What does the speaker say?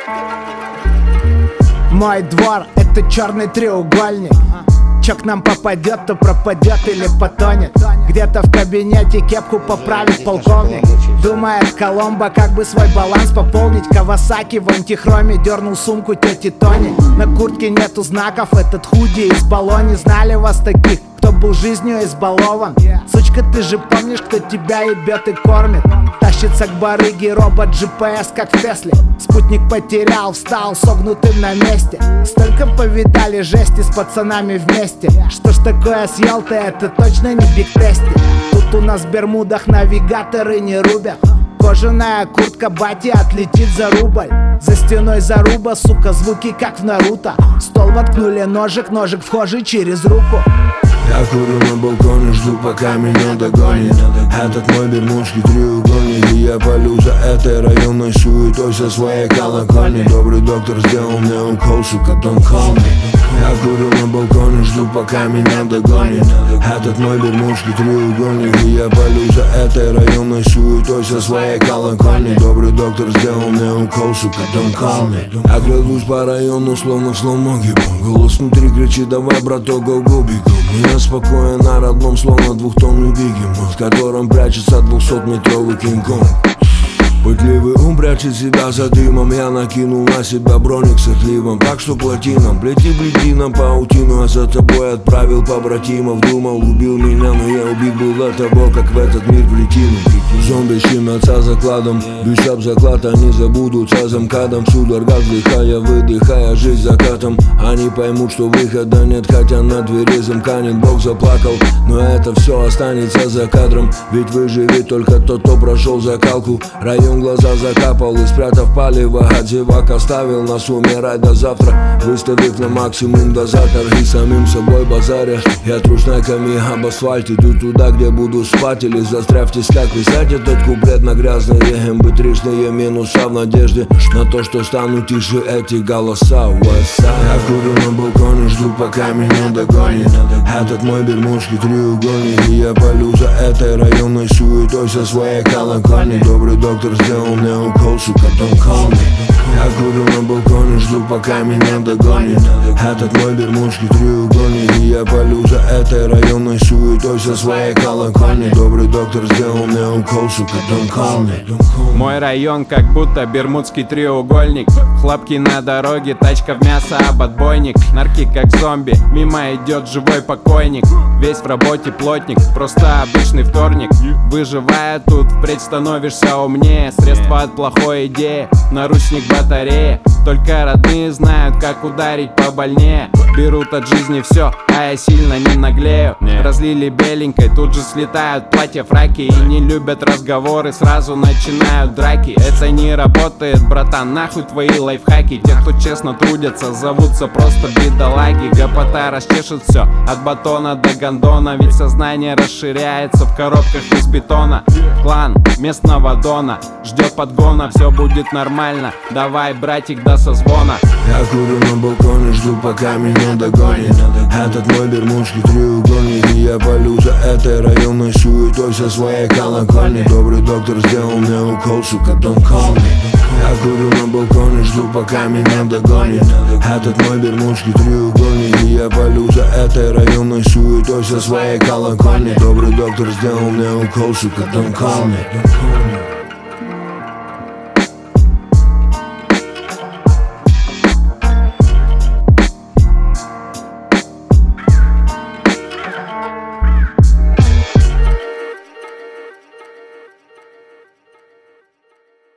Мой двор — это черный треугольник. Чё к нам попадет, то пропадет или потонет. Где-то в кабинете кепку поправит полковник. Думает Коломбо, как бы свой баланс пополнить. Кавасаки в антихроме дернул сумку тети Тони. На куртке нету знаков, этот худи из Болони. Знали вас таких, кто был жизнью избалован? Сучка, ты же помнишь, кто тебя ебет и кормит? Тащится к барыге робот GPS, как в Тесле. Спутник потерял, встал согнутым на месте. Столько повидали жести с пацанами вместе. Что ж такое съел ты, это точно не Биг Тести. Тут у нас в Бермудах навигаторы не рубят. Кожаная куртка бати отлетит за рубль. За стеной заруба, сука, звуки как в Наруто. В стол воткнули ножик, ножик вхожий через руку. Я курю на балконе, жду, пока меня догонит этот мой бермудский треугольник. И я палю за этой районной суетой со своей колокольни. Добрый доктор сделал мне укол, сука, don't call me. Я курю на балконе, жду, пока меня догонит этот мой бермудский треугольник. И я палю за этой районной суетой со своей колокольни. Добрый доктор сделал мне укол, сука, don't call me. Я крадусь по району, словно в слоумо гибом. Голос внутри кричит: давай, браток, go-go, бегом. Я спокоен на родном, словно двухтонный бегемот, в котором прячется 200-метровый Кинг-Конг. Пытливый ум прячет себя за дымом. Я накинул на себя броник с отливом, так что плати нам, плети нам паутину. А за тобой отправил побратимов. Думал, убил меня, но я убит был до того, как в этот мир прикинул. Зомби щемятся закладом, бьюсь об заклад, они забудутся за МКАДом. Судорога вдыхая, выдыхая жизнь закатом. Они поймут, что выхода нет, хотя на двери замка нет. Бог заплакал, но это все останется за кадром. Ведь выживет только тот, кто прошел закалку. Район глаза закапал и, спрятав палево от зевак, оставил нас умирать до завтра, выставив на максимум дозатор. И самим собой базаря я трушнаками об асфальт. Иду туда, где буду спать или застряв в тисках. Писать этот куплет на грязные mp3-шные минуса в надежде на то, что станут тише эти голоса. Я курю на балконе, жду, пока меня догонит этот мой бермудский треугольник. И я палю за этой районной суетой со своей колокольни. Добрый доктор сделал мне укол, сука, don't call me. Я курю на балконе, жду, пока меня догонит этот мой бермудский треугольник. И я палю за этой районной суетой со своей колокольни. Добрый доктор сделал мне укол, сука, don't call me. Мой район как будто бермудский треугольник. Хлопки на дороге, тачка в мясо, об отбойник. Нарки как зомби, мимо идет живой покойник. Весь в работе плотник, просто обычный вторник. Выживая тут, впредь становишься умнее. Средства от плохой идеи, наручник батарея. Только родные знают, как ударить побольнее. Берут от жизни все, а я сильно не наглею. Разлили беленькой, тут же слетают платья, фраки. И не любят разговоры, сразу начинают драки. Это не работает, братан, нахуй твои лайфхаки. Те, кто честно трудятся, зовутся просто бедолаги. Гопота расчешет все, от батона до гондона. Ведь сознание расширяется в коробках из бетона. Клан местного дона ждет подгона, все будет нормально. Давай, братик, до созвона. Я курю на балконе, жду, пока меня догонит этот мой бермудский треугольник. И я палю за этой районной суетой со своей колокольни. Добрый доктор сделал мне укол, сука, don't call me. Я курю на балконе, жду, пока меня догонит этот мой бермудский треугольник. И я палю за этой районной суетой со своей колокольни. Добрый доктор сделал мне укол, сука, don't call me.